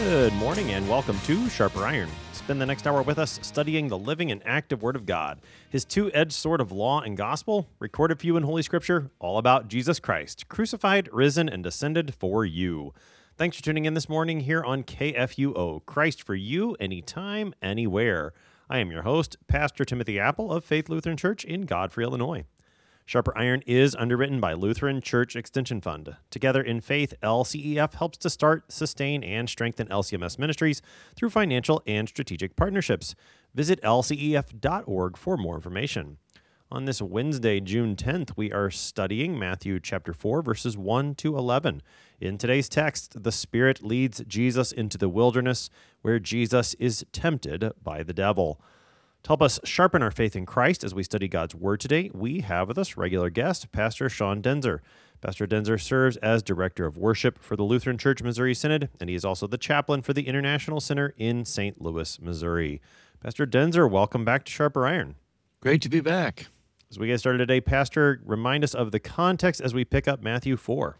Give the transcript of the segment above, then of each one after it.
Good morning and welcome to Sharper Iron. Spend the next hour with us studying the living and active Word of God, His two-edged sword of law and gospel, recorded for you in Holy Scripture, all about Jesus Christ, crucified, risen, and descended for you. Thanks for tuning in this morning here on KFUO, Christ for you, anytime, anywhere. I am your host, Pastor Timothy Apple of Faith Lutheran Church in Godfrey, Illinois. Sharper Iron is underwritten by Lutheran Church Extension Fund. Together in Faith, LCEF helps to start, sustain, and strengthen LCMS ministries through financial and strategic partnerships. Visit lcef.org for more information. On this Wednesday, June 10th, we are studying Matthew chapter 4, verses 1 to 11. In today's text, the Spirit leads Jesus into the wilderness, where Jesus is tempted by the devil. To help us sharpen our faith in Christ as we study God's Word today, we have with us regular guest, Pastor Sean Denzer. Pastor Denzer serves as Director of Worship for the Lutheran Church Missouri Synod, and he is also the chaplain for the International Center in St. Louis, Missouri. Pastor Denzer, welcome back to Sharper Iron. Great to be back. As we get started today, Pastor, remind us of the context as we pick up Matthew 4.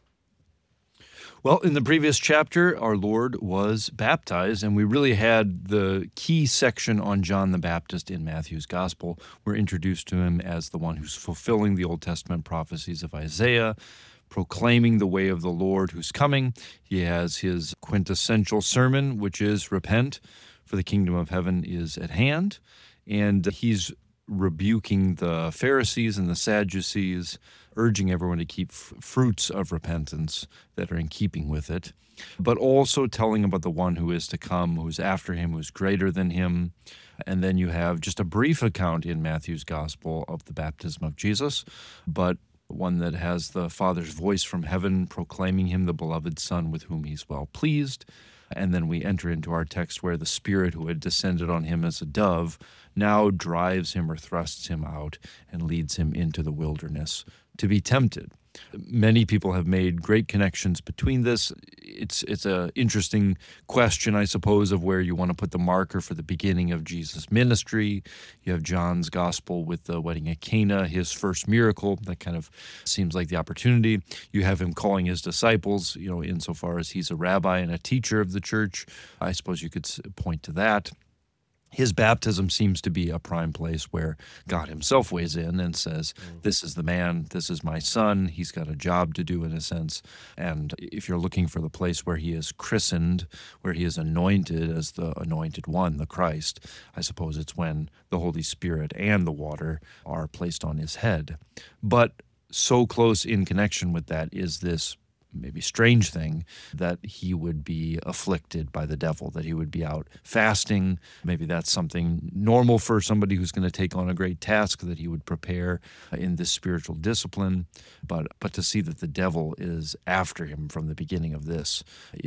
Well, in the previous chapter, our Lord was baptized, and we really had the key section on John the Baptist in Matthew's Gospel. We're introduced to him as the one who's fulfilling the Old Testament prophecies of Isaiah, proclaiming the way of the Lord who's coming. He has his quintessential sermon, which is repent, for the kingdom of heaven is at hand. And he's rebuking the Pharisees and the Sadducees, urging everyone to keep fruits of repentance that are in keeping with it, but also telling about the one who is to come, who's after him, who's greater than him. And then you have just a brief account in Matthew's Gospel of the baptism of Jesus, but one that has the Father's voice from heaven proclaiming him the beloved Son with whom he's well pleased. And then we enter into our text where the Spirit who had descended on him as a dove now drives him or thrusts him out and leads him into the wilderness to be tempted. Many people have made great connections between this. It's an interesting question, I suppose, of where you want to put the marker for the beginning of Jesus' ministry. You have John's gospel with the wedding at Cana, his first miracle. That kind of seems like the opportunity. You have him calling his disciples, insofar as he's a rabbi and a teacher of the church. I suppose you could point to that. His baptism seems to be a prime place where God himself weighs in and says, this is the man, this is my son, he's got a job to do in a sense. And if you're looking for the place where he is christened, where he is anointed as the anointed one, the Christ, I suppose it's when the Holy Spirit and the water are placed on his head. But so close in connection with that is this maybe strange thing that he would be afflicted by the devil, that he would be out fasting. Maybe that's something normal for somebody who's going to take on a great task, that he would prepare in this spiritual discipline. But to see that the devil is after him from the beginning of this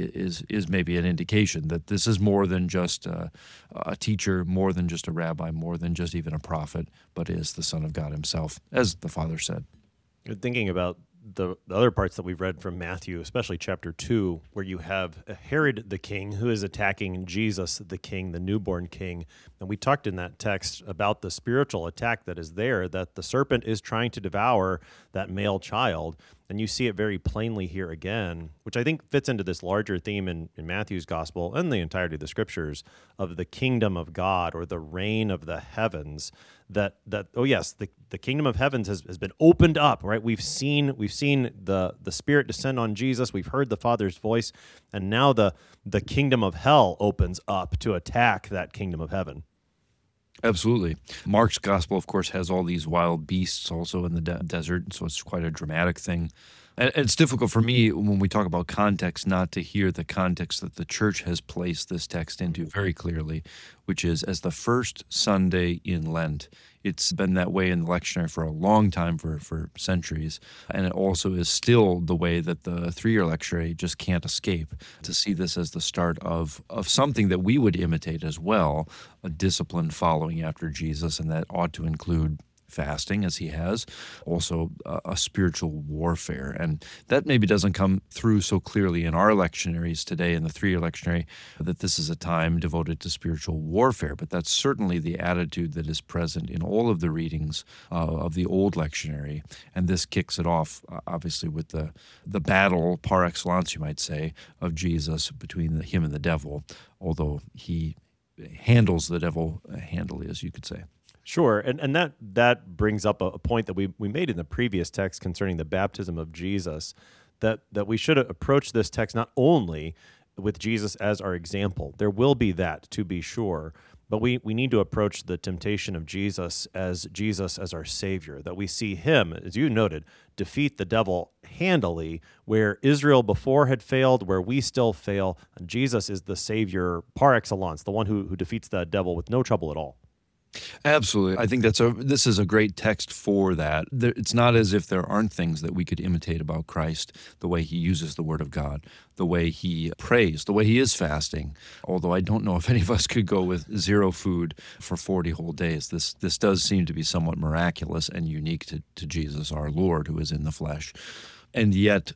is maybe an indication that this is more than just a teacher, more than just a rabbi, more than just even a prophet, but is the Son of God himself, as the Father said. Thinking about the other parts that we've read from Matthew, especially chapter 2, where you have Herod the king who is attacking Jesus the king, the newborn king. And we talked in that text about the spiritual attack that is there, that the serpent is trying to devour that male child. And you see it very plainly here again, which I think fits into this larger theme in Matthew's gospel and the entirety of the scriptures of the kingdom of God, or the reign of the heavens, that the kingdom of heavens has been opened up, right? We've seen the Spirit descend on Jesus. We've heard the Father's voice, and now the kingdom of hell opens up to attack that kingdom of heaven. Absolutely. Mark's gospel, of course, has all these wild beasts also in the desert, so it's quite a dramatic thing. And it's difficult for me when we talk about context not to hear the context that the church has placed this text into very clearly, which is as the first Sunday in Lent. It's been that way in the lectionary for a long time, for centuries, and it also is still the way that the 3-year lectionary just can't escape. To see this as the start of something that we would imitate as well, a discipline following after Jesus, and that ought to include fasting, as he has, also a spiritual warfare. And that maybe doesn't come through so clearly in our lectionaries today, in the three-year lectionary, that this is a time devoted to spiritual warfare. But that's certainly the attitude that is present in all of the readings of the old lectionary. And this kicks it off, obviously, with the battle par excellence, you might say, of Jesus between him and the devil, although he handles the devil handily, as you could say. Sure, and that brings up a point that we made in the previous text concerning the baptism of Jesus, that we should approach this text not only with Jesus as our example. There will be that, to be sure, but we need to approach the temptation of Jesus as our Savior, that we see him, as you noted, defeat the devil handily, where Israel before had failed, where we still fail. And Jesus is the Savior par excellence, the one who defeats the devil with no trouble at all. Absolutely. I think this is a great text for that. It's not as if there aren't things that we could imitate about Christ, the way he uses the Word of God, the way he prays, the way he is fasting, although I don't know if any of us could go with zero food for 40 whole days. This does seem to be somewhat miraculous and unique to Jesus, our Lord, who is in the flesh. And yet,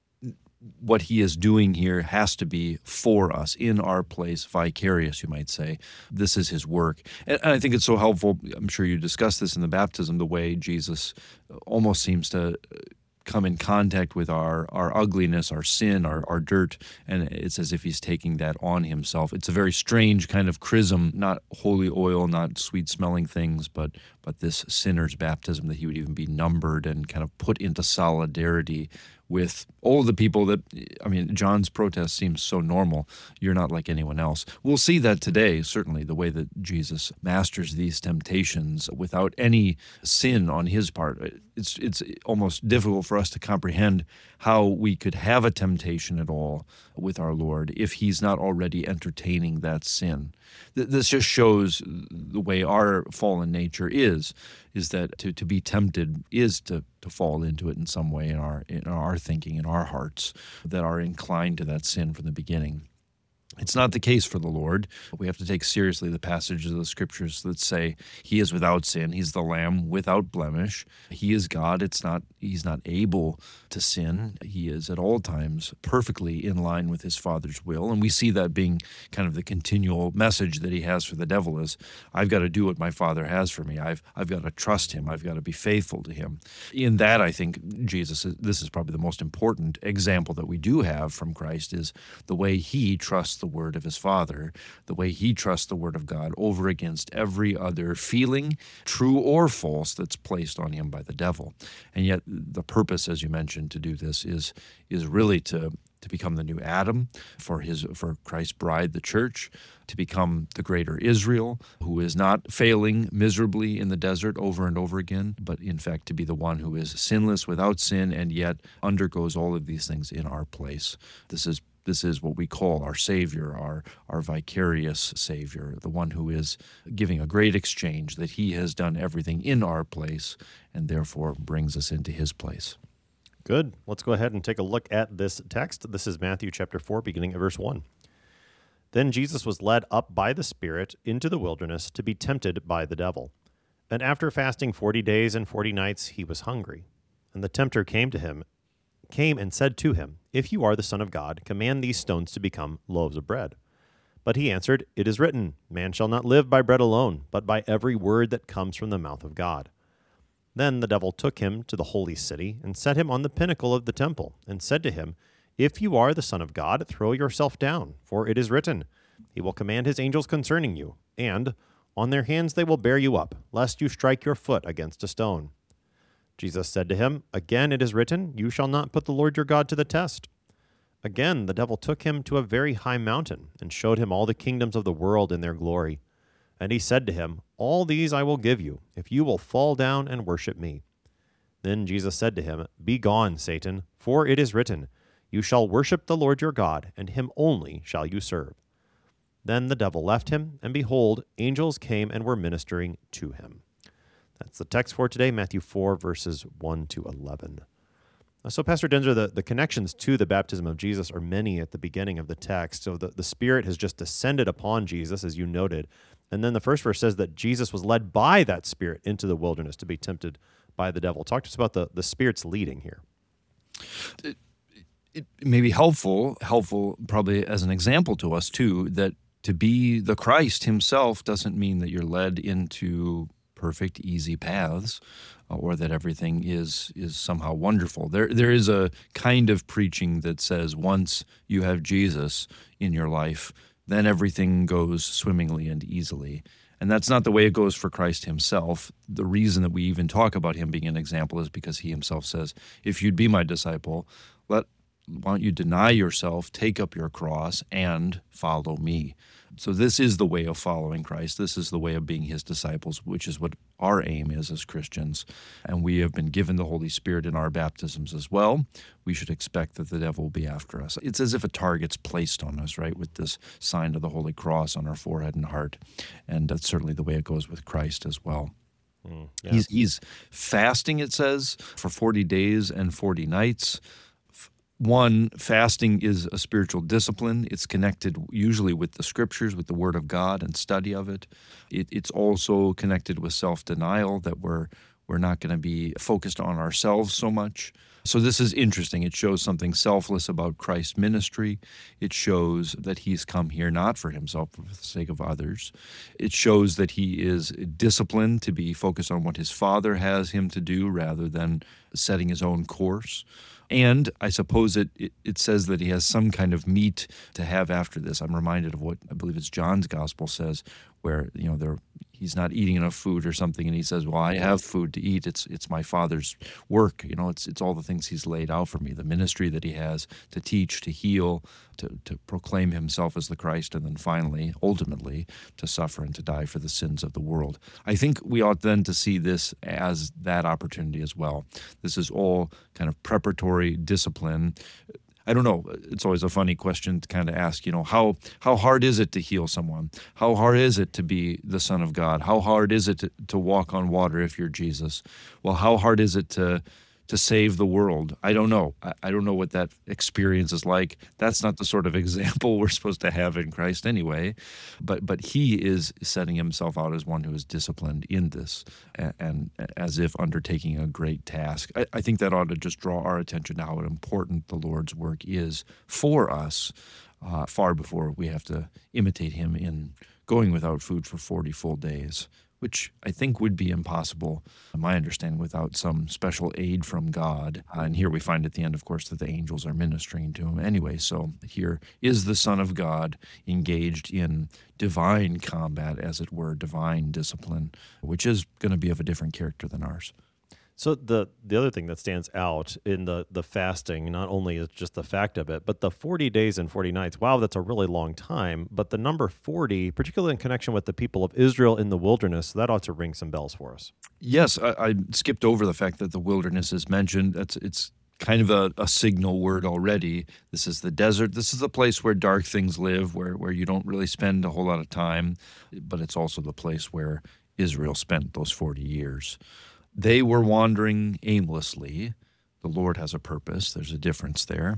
what he is doing here has to be for us, in our place, vicarious, you might say. This is his work. And I think it's so helpful, I'm sure you discussed this in the baptism, the way Jesus almost seems to come in contact with our ugliness, our sin, our dirt, and it's as if he's taking that on himself. It's a very strange kind of chrism, not holy oil, not sweet-smelling things, but this sinner's baptism, that he would even be numbered and kind of put into solidarity with all the people that, I mean, John's protest seems so normal. You're not like anyone else. We'll see that today, certainly, the way that Jesus masters these temptations without any sin on his part. It's almost difficult for us to comprehend how we could have a temptation at all with our Lord if he's not already entertaining that sin. This just shows the way our fallen nature is that to be tempted is to fall into it in some way in our thinking, in our hearts, that are inclined to that sin from the beginning. It's not the case for the Lord. We have to take seriously the passages of the Scriptures that say he is without sin. He's the Lamb without blemish. He is God. He's not able to sin. He is at all times perfectly in line with his Father's will. And we see that being kind of the continual message that he has for the devil is, I've got to do what my Father has for me. I've got to trust him. I've got to be faithful to him. In that, I think this is probably the most important example that we do have from Christ, is the way he trusts the word of his Father, the way he trusts the word of God over against every other feeling, true or false, that's placed on him by the devil. And yet the purpose, as you mentioned, to do this is really to become the new Adam for Christ's bride, the church, to become the greater Israel, who is not failing miserably in the desert over and over again, but in fact to be the one who is sinless, without sin, and yet undergoes all of these things in our place. This is what we call our Savior, our vicarious Savior, the one who is giving a great exchange, that he has done everything in our place and therefore brings us into his place. Good. Let's go ahead and take a look at this text. This is Matthew chapter 4, beginning at verse 1. Then Jesus was led up by the Spirit into the wilderness to be tempted by the devil. And after fasting 40 days and 40 nights, he was hungry. And the tempter came and said to him, If you are the Son of God, command these stones to become loaves of bread. But he answered, It is written, Man shall not live by bread alone, but by every word that comes from the mouth of God. Then the devil took him to the holy city and set him on the pinnacle of the temple, and said to him, If you are the Son of God, throw yourself down, for it is written, He will command his angels concerning you, and on their hands they will bear you up, lest you strike your foot against a stone. Jesus said to him, Again it is written, You shall not put the Lord your God to the test. Again the devil took him to a very high mountain, and showed him all the kingdoms of the world in their glory. And he said to him, All these I will give you, if you will fall down and worship me. Then Jesus said to him, Begone, Satan, for it is written, You shall worship the Lord your God, and him only shall you serve. Then the devil left him, and behold, angels came and were ministering to him. That's the text for today, Matthew 4, verses 1 to 11. So, Pastor Denzer, the connections to the baptism of Jesus are many at the beginning of the text. So the Spirit has just descended upon Jesus, as you noted, And then the first verse says that Jesus was led by that Spirit into the wilderness to be tempted by the devil. Talk to us about the Spirit's leading here. It may be helpful probably as an example to us too, that to be the Christ himself doesn't mean that you're led into perfect, easy paths, or that everything is somehow wonderful. There is a kind of preaching that says once you have Jesus in your life, then everything goes swimmingly and easily. And that's not the way it goes for Christ himself. The reason that we even talk about him being an example is because he himself says, if you'd be my disciple, why don't you deny yourself, take up your cross, and follow me? So this is the way of following Christ. This is the way of being his disciples, which is what our aim is as Christians. And we have been given the Holy Spirit in our baptisms as well. We should expect that the devil will be after us. It's as if a target's placed on us, right, with this sign of the Holy Cross on our forehead and heart. And that's certainly the way it goes with Christ as well. Yeah. He's fasting, it says, for 40 days and 40 nights. One, fasting is a spiritual discipline. It's connected usually with the Scriptures, with the Word of God and study of it. It's also connected with self-denial, that we're not going to be focused on ourselves so much. So this is interesting. It shows something selfless about Christ's ministry. It shows that he's come here not for himself, but for the sake of others. It shows that he is disciplined to be focused on what his Father has him to do rather than setting his own course. And I suppose it says that he has some kind of meat to have after this. I'm reminded of what I believe it's John's Gospel says, where he's not eating enough food or something, and he says, "Well, I have food to eat. It's my Father's work. It's all the things he's laid out for me, the ministry that he has to teach, to heal, to proclaim himself as the Christ, and then finally, ultimately, to suffer and to die for the sins of the world." I think we ought then to see this as that opportunity as well. This is all kind of preparatory discipline. I don't know. It's always a funny question to kind of ask, how hard is it to heal someone? How hard is it to be the Son of God? How hard is it to walk on water if you're Jesus? Well, how hard is it to save the world? I don't know. I don't know what that experience is like. That's not the sort of example we're supposed to have in Christ anyway. But he is setting himself out as one who is disciplined in this and as if undertaking a great task. I think that ought to just draw our attention to how important the Lord's work is for us far before we have to imitate him in going without food for 40 full days, which I think would be impossible, in my understanding, without some special aid from God. And here we find at the end, of course, that the angels are ministering to him anyway. So here is the Son of God engaged in divine combat, as it were, divine discipline, which is going to be of a different character than ours. So the other thing that stands out in the fasting, not only is just the fact of it, but the 40 days and 40 nights. Wow, that's a really long time. But the number 40, particularly in connection with the people of Israel in the wilderness, that ought to ring some bells for us. Yes, I skipped over the fact that the wilderness is mentioned. It's kind of a signal word already. This is the desert. This is the place where dark things live, where you don't really spend a whole lot of time. But it's also the place where Israel spent those 40 years. They were wandering aimlessly. The Lord has a purpose. There's a difference there.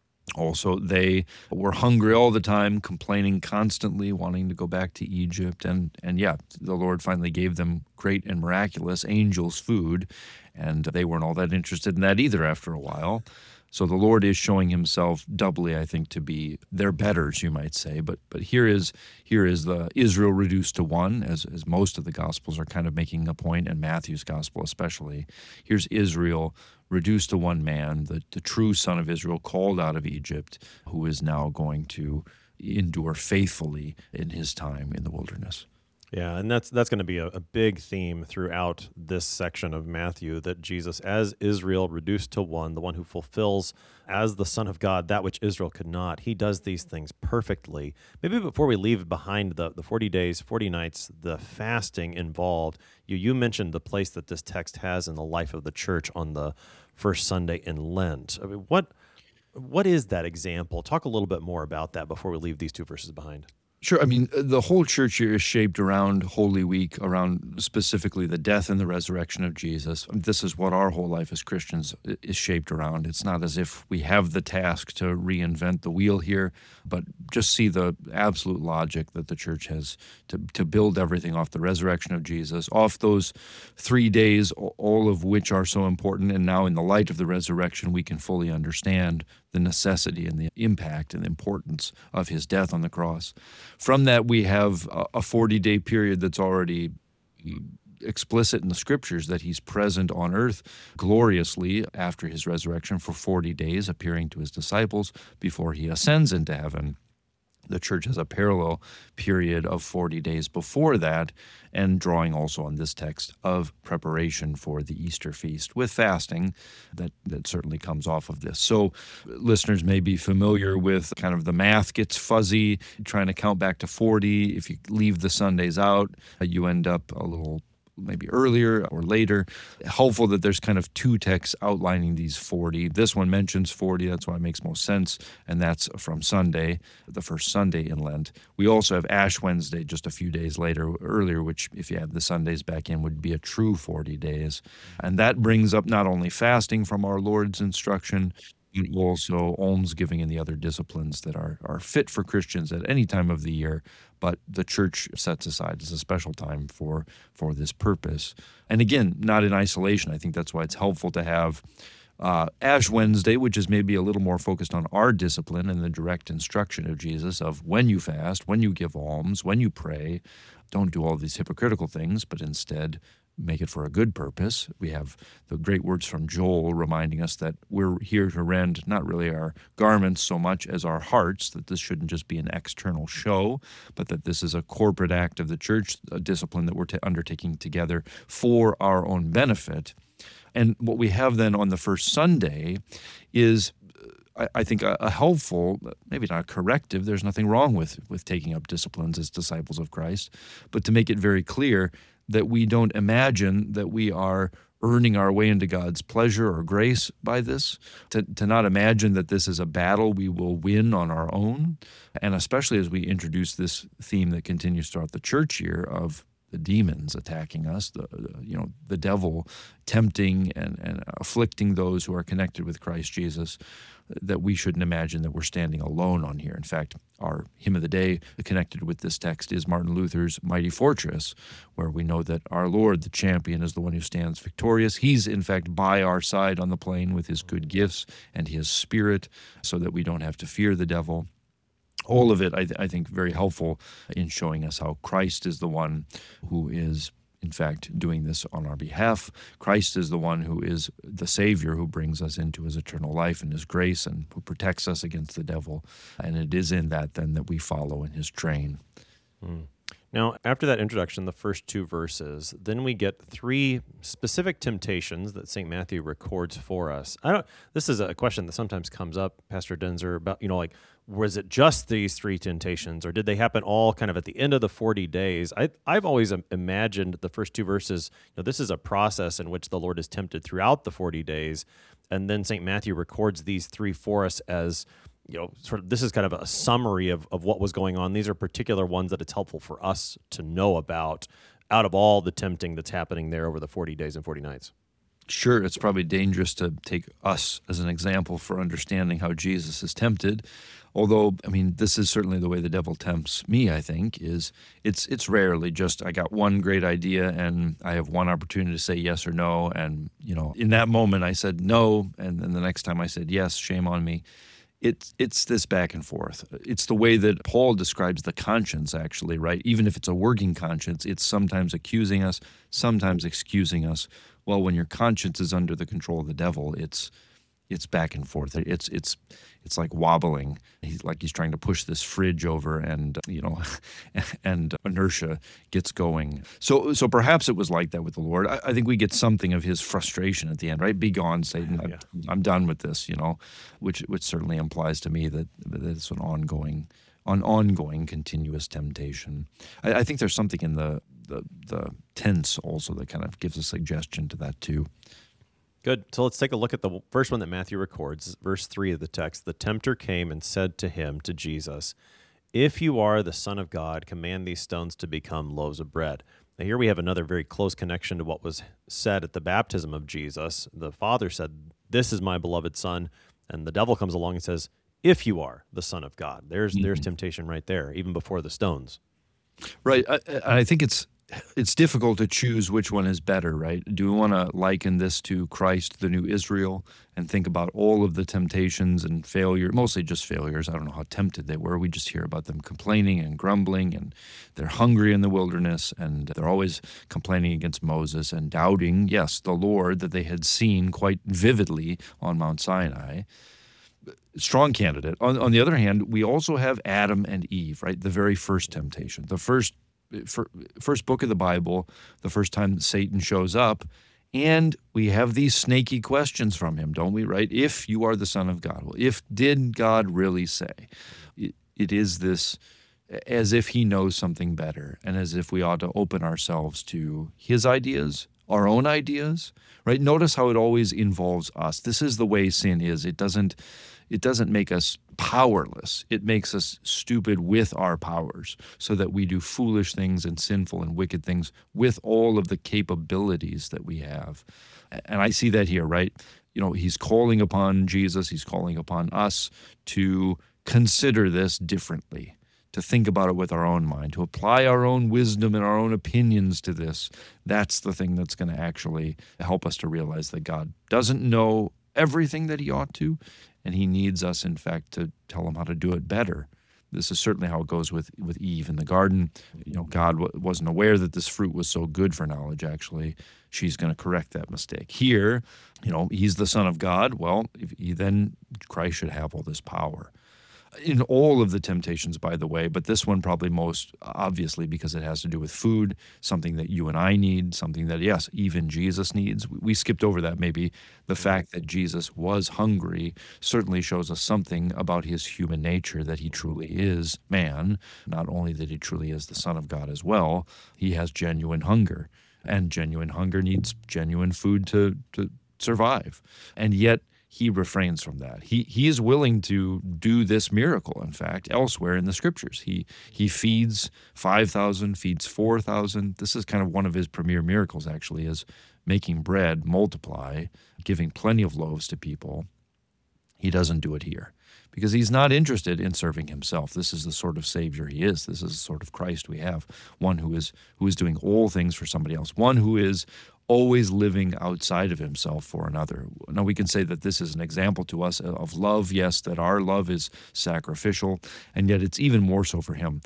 Also, they were hungry all the time, complaining constantly, wanting to go back to Egypt. And yeah, the Lord finally gave them great and miraculous angels' food, and they weren't all that interested in that either after a while. So the Lord is showing himself doubly, I think, to be their betters, you might say. But here is the Israel reduced to one, as most of the Gospels are kind of making a point, and Matthew's Gospel especially. Here's Israel reduced to one man, the true son of Israel called out of Egypt, who is now going to endure faithfully in his time in the wilderness. Yeah, and that's going to be a big theme throughout this section of Matthew, that Jesus, as Israel reduced to one, the one who fulfills as the Son of God that which Israel could not, he does these things perfectly. Maybe before we leave behind the 40 days, 40 nights, the fasting involved, you mentioned the place that this text has in the life of the church on the first Sunday in Lent. I mean, what is that example? Talk a little bit more about that before we leave these two verses behind. Sure. I mean, the whole church year is shaped around Holy Week, around specifically the death and the resurrection of Jesus. This is what our whole life as Christians is shaped around. It's not as if we have the task to reinvent the wheel here, but just see the absolute logic that the church has to build everything off the resurrection of Jesus, off those 3 days, all of which are so important. And now in the light of the resurrection, we can fully understand the necessity and the impact and the importance of his death on the cross. From that, we have a 40-day period that's already explicit in the scriptures that he's present on earth gloriously after his resurrection for 40 days, appearing to his disciples before he ascends into heaven. The church has a parallel period of 40 days before that, and drawing also on this text of preparation for the Easter feast with fasting that certainly comes off of this. So listeners may be familiar with kind of the math gets fuzzy, trying to count back to 40. If you leave the Sundays out, you end up a little maybe earlier or later. Helpful that there's kind of two texts outlining these 40. This one mentions 40, that's why it makes most sense, and that's from Sunday, the first Sunday in Lent. We also have Ash Wednesday just a few days earlier, which if you add the Sundays back in would be a true 40 days. And that brings up not only fasting from our Lord's instruction, but also almsgiving and the other disciplines that are fit for Christians at any time of the year, but the church sets aside as a special time for this purpose. And again, not in isolation. I think that's why it's helpful to have Ash Wednesday, which is maybe a little more focused on our discipline and the direct instruction of Jesus of when you fast, when you give alms, when you pray. Don't do all these hypocritical things, but instead make it for a good purpose. We have the great words from Joel reminding us that we're here to rend not really our garments so much as our hearts, that this shouldn't just be an external show, but that this is a corporate act of the church, a discipline that we're undertaking together for our own benefit. And what we have then on the first Sunday is, I think, a helpful, maybe not a corrective, there's nothing wrong with taking up disciplines as disciples of Christ, but to make it very clear that we don't imagine that we are earning our way into God's pleasure or grace by this, to not imagine that this is a battle we will win on our own, and especially as we introduce this theme that continues throughout the church year of the demons attacking us, the devil tempting and afflicting those who are connected with Christ Jesus, that we shouldn't imagine that we're standing alone on here. In fact, our hymn of the day connected with this text is Martin Luther's Mighty Fortress, where we know that our Lord, the champion, is the one who stands victorious. He's, in fact, by our side on the plain with his good gifts and his spirit, so that we don't have to fear the devil. All of it, I think, very helpful in showing us how Christ is the one who is, in fact, doing this on our behalf. Christ is the one who is the Savior who brings us into his eternal life and his grace and who protects us against the devil. And it is in that, then, that we follow in his train. Now, after that introduction, the first two verses, then we get three specific temptations that St. Matthew records for us. This is a question that sometimes comes up, Pastor Denzer, about, was it just these three temptations, or did they happen all kind of at the end of the 40 days? I've always imagined the first two verses, this is a process in which the Lord is tempted throughout the 40 days, and then St. Matthew records these three for us as, sort of, this is kind of a summary of what was going on. These are particular ones that it's helpful for us to know about out of all the tempting that's happening there over the 40 days and 40 nights. Sure, it's probably dangerous to take us as an example for understanding how Jesus is tempted. Although, this is certainly the way the devil tempts me, I think, is it's rarely just I got one great idea and I have one opportunity to say yes or no. And, in that moment I said no, and then the next time I said yes, shame on me. It's this back and forth. It's the way that Paul describes the conscience, actually, right? Even if it's a working conscience, it's sometimes accusing us, sometimes excusing us. Well, when your conscience is under the control of the devil, it's back and forth. It's like wobbling. He's trying to push this fridge over, and and inertia gets going. So perhaps it was like that with the Lord. I think we get something of his frustration at the end, right? Be gone, Satan. I'm done with this. Which certainly implies to me that it's an ongoing continuous temptation. I think there's something in the tense also that kind of gives a suggestion to that too. Good. So let's take a look at the first one that Matthew records, verse 3 of the text. The tempter came and said to Jesus, "If you are the Son of God, command these stones to become loaves of bread." Now, here we have another very close connection to what was said at the baptism of Jesus. The Father said, "This is my beloved Son," and the devil comes along and says, "If you are the Son of God." There's temptation right there, even before the stones. Right. I think it's difficult to choose which one is better, right? Do we want to liken this to Christ, the new Israel, and think about all of the temptations and failure, mostly just failures? I don't know how tempted they were. We just hear about them complaining and grumbling, and they're hungry in the wilderness, and they're always complaining against Moses and doubting, yes, the Lord that they had seen quite vividly on Mount Sinai. Strong candidate. On the other hand, we also have Adam and Eve, right? The very first temptation, the first book of the Bible, the first time Satan shows up, and we have these snaky questions from him, don't we, right? If you are the Son of God, well, did God really say? It is this as if he knows something better, and as if we ought to open ourselves to his ideas, our own ideas, right? Notice how it always involves us. This is the way sin is. It doesn't make us powerless. It makes us stupid with our powers so that we do foolish things and sinful and wicked things with all of the capabilities that we have. And I see that here, right? He's calling upon Jesus, he's calling upon us to consider this differently, to think about it with our own mind, to apply our own wisdom and our own opinions to this. That's the thing that's going to actually help us to realize that God doesn't know everything that he ought to, and he needs us, in fact, to tell him how to do it better. This is certainly how it goes with Eve in the garden. God wasn't aware that this fruit was so good for knowledge, actually. She's going to correct that mistake. Here, he's the Son of God. Well, then Christ should have all this power. In all of the temptations, by the way, but this one probably most obviously because it has to do with food, something that you and I need, something that, yes, even Jesus needs. We skipped over that maybe. The fact that Jesus was hungry certainly shows us something about his human nature, that he truly is man, not only that he truly is the Son of God as well. He has genuine hunger, and genuine hunger needs genuine food to survive. And yet, he refrains from that. He is willing to do this miracle, in fact, elsewhere in the Scriptures. He feeds 5,000, feeds 4,000. This is kind of one of his premier miracles, actually, is making bread multiply, giving plenty of loaves to people. He doesn't do it here because he's not interested in serving himself. This is the sort of Savior he is. This is the sort of Christ we have, one who is doing all things for somebody else, one who is always living outside of himself for another. Now, we can say that this is an example to us of love, yes, that our love is sacrificial, and yet it's even more so for him.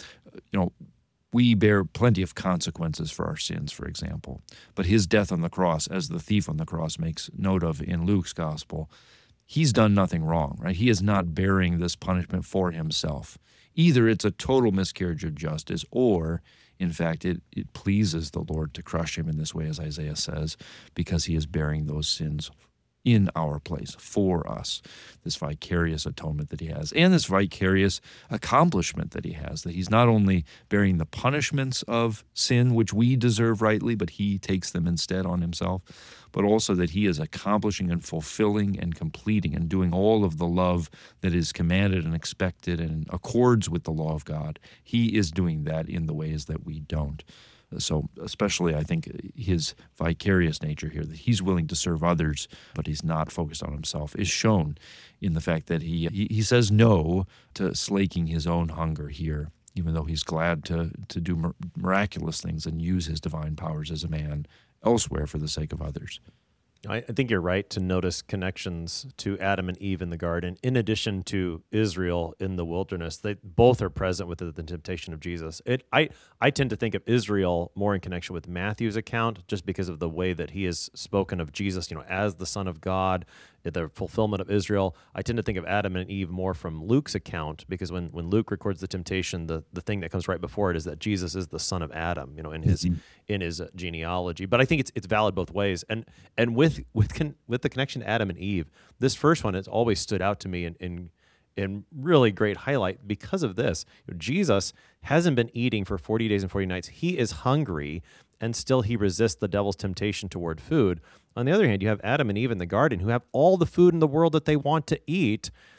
We bear plenty of consequences for our sins, for example, but his death on the cross, as the thief on the cross makes note of in Luke's gospel, he's done nothing wrong, right? He is not bearing this punishment for himself. Either it's a total miscarriage of justice, or in fact, it pleases the Lord to crush him in this way, as Isaiah says, because he is bearing those sins in our place for us. This vicarious atonement that he has, and this vicarious accomplishment that he has, that he's not only bearing the punishments of sin, which we deserve rightly, but he takes them instead on himself, but also that he is accomplishing and fulfilling and completing and doing all of the love that is commanded and expected and accords with the law of God. He is doing that in the ways that we don't. So especially, I think, his vicarious nature here, that he's willing to serve others, but he's not focused on himself, is shown in the fact that he says no to slaking his own hunger here, even though he's glad to do miraculous things and use his divine powers as a man elsewhere for the sake of others. I think you're right to notice connections to Adam and Eve in the garden, in addition to Israel in the wilderness. They both are present with the temptation of Jesus. I tend to think of Israel more in connection with Matthew's account, just because of the way that he has spoken of Jesus, as the Son of God, the fulfillment of Israel. I tend to think of Adam and Eve more from Luke's account, because when Luke records the temptation, the thing that comes right before it is that Jesus is the son of Adam, in his genealogy. But I think it's valid both ways. And with the connection to Adam and Eve, this first one has always stood out to me in really great highlight because of this. Jesus hasn't been eating for 40 days and 40 nights. He is hungry, and still he resists the devil's temptation toward food. On the other hand, you have Adam and Eve in the garden who have all the food in the world that they want to eat,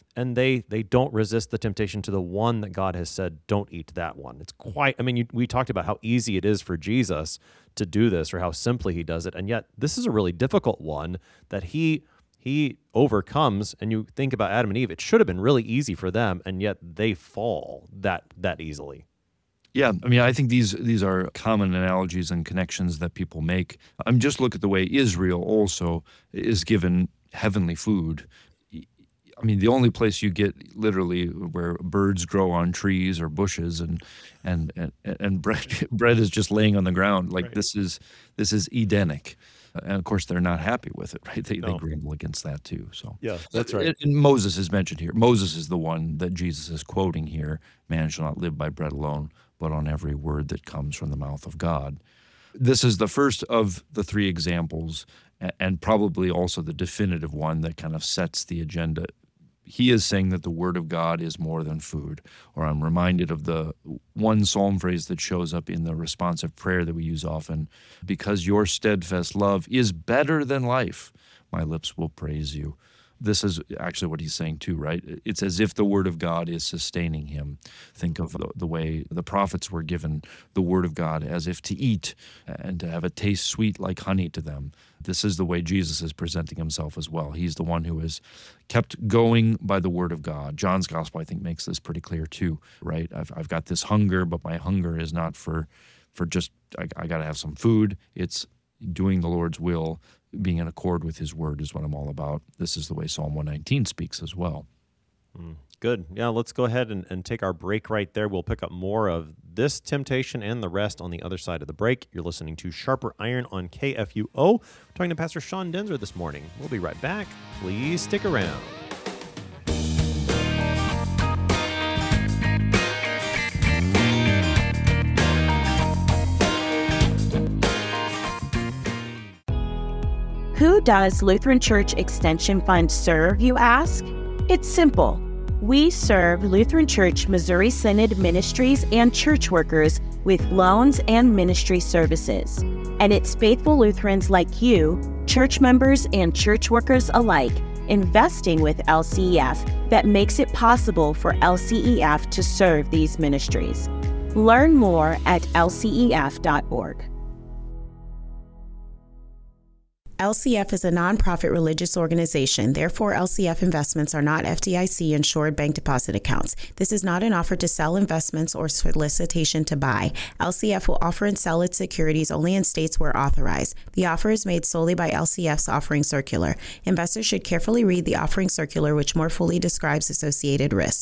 and they don't resist the temptation to the one that God has said, don't eat that one. It's quite, we talked about how easy it is for Jesus to do this, or how simply he does it, and yet this is a really difficult one that he overcomes. And you think about Adam and Eve, it should have been really easy for them, and yet they fall that easily. Yeah, I think these are common analogies and connections that people make. Just look at the way Israel also is given heavenly food. The only place you get literally where birds grow on trees or bushes and bread is just laying on the ground. Like, right. This is Edenic. And of course, they're not happy with it, right? They grumble against that too. So yeah, that's right. And Moses is mentioned here. Moses is the one that Jesus is quoting here. Man shall not live by bread alone, but on every word that comes from the mouth of God. This is the first of the three examples, and probably also the definitive one that kind of sets the agenda. He is saying that the word of God is more than food. Or I'm reminded of the one psalm phrase that shows up in the responsive prayer that we use often: because your steadfast love is better than life, my lips will praise you. This is actually what he's saying too, right? It's as if the word of God is sustaining him. Think of the way the prophets were given the word of God as if to eat and to have it taste sweet like honey to them. This is the way Jesus is presenting himself as well. He's the one who is kept going by the word of God. John's gospel, I think, makes this pretty clear too, right? I've got this hunger, but my hunger is not for just, I got to have some food. It's doing the Lord's will, being in accord with his word is what I'm all about. This is the way Psalm 119 speaks as well. Good. Yeah, let's go ahead and take our break right there. We'll pick up more of this temptation and the rest on the other side of the break. You're listening to Sharper Iron on KFUO. We're talking to Pastor Sean Daenzer this morning. We'll be right back. Please stick around. Who does Lutheran Church Extension Fund serve, you ask? It's simple. We serve Lutheran Church Missouri Synod ministries and church workers with loans and ministry services. And it's faithful Lutherans like you, church members and church workers alike, investing with LCEF that makes it possible for LCEF to serve these ministries. Learn more at lcef.org. LCF is a nonprofit religious organization. Therefore, LCF investments are not FDIC-insured bank deposit accounts. This is not an offer to sell investments or solicitation to buy. LCF will offer and sell its securities only in states where authorized. The offer is made solely by LCF's offering circular. Investors should carefully read the offering circular, which more fully describes associated risks.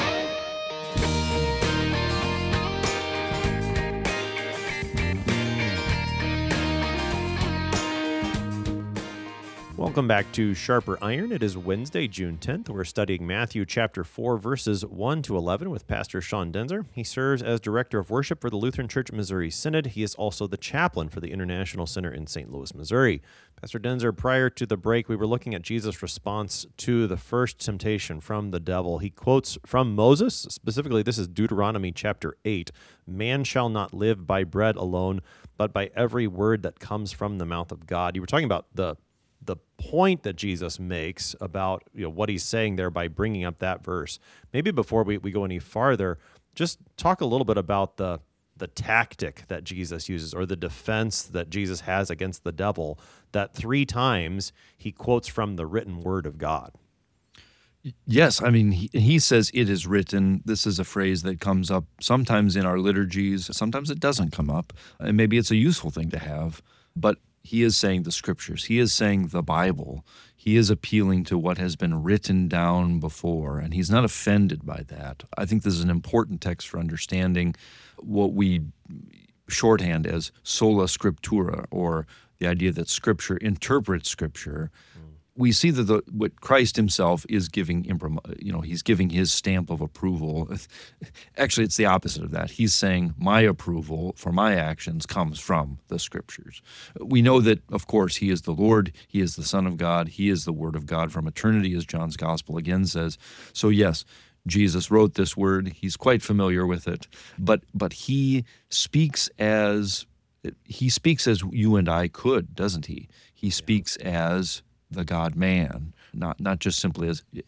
Welcome back to Sharper Iron. It is Wednesday, June 10th. We're studying Matthew chapter 4, verses 1 to 11 with Pastor Sean Daenzer. He serves as Director of Worship for the Lutheran Church Missouri Synod. He is also the chaplain for the International Center in St. Louis, Missouri. Pastor Daenzer, prior to the break, we were looking at Jesus' response to the first temptation from the devil. He quotes from Moses. Specifically, this is Deuteronomy chapter 8. Man shall not live by bread alone, but by every word that comes from the mouth of God. You were talking about the point that Jesus makes about what he's saying there by bringing up that verse. Maybe before we go any farther, just talk a little bit about the tactic that Jesus uses, or the defense that Jesus has against the devil, that 3 times he quotes from the written word of God. Yes, he says it is written. This is a phrase that comes up sometimes in our liturgies. Sometimes it doesn't come up, and maybe it's a useful thing to have, but he is saying the scriptures. He is saying the Bible. He is appealing to what has been written down before, and he's not offended by that. I think this is an important text for understanding what we shorthand as sola scriptura, or the idea that Scripture interprets Scripture. We see that what Christ himself is giving, he's giving his stamp of approval. Actually, it's the opposite of that. He's saying my approval for my actions comes from the Scriptures. We know that, of course, he is the Lord. He is the Son of God. He is the Word of God from eternity, as John's Gospel again says. So yes, Jesus wrote this word. He's quite familiar with it. But he speaks as you and I could, doesn't he? He speaks as the God-man, not just simply as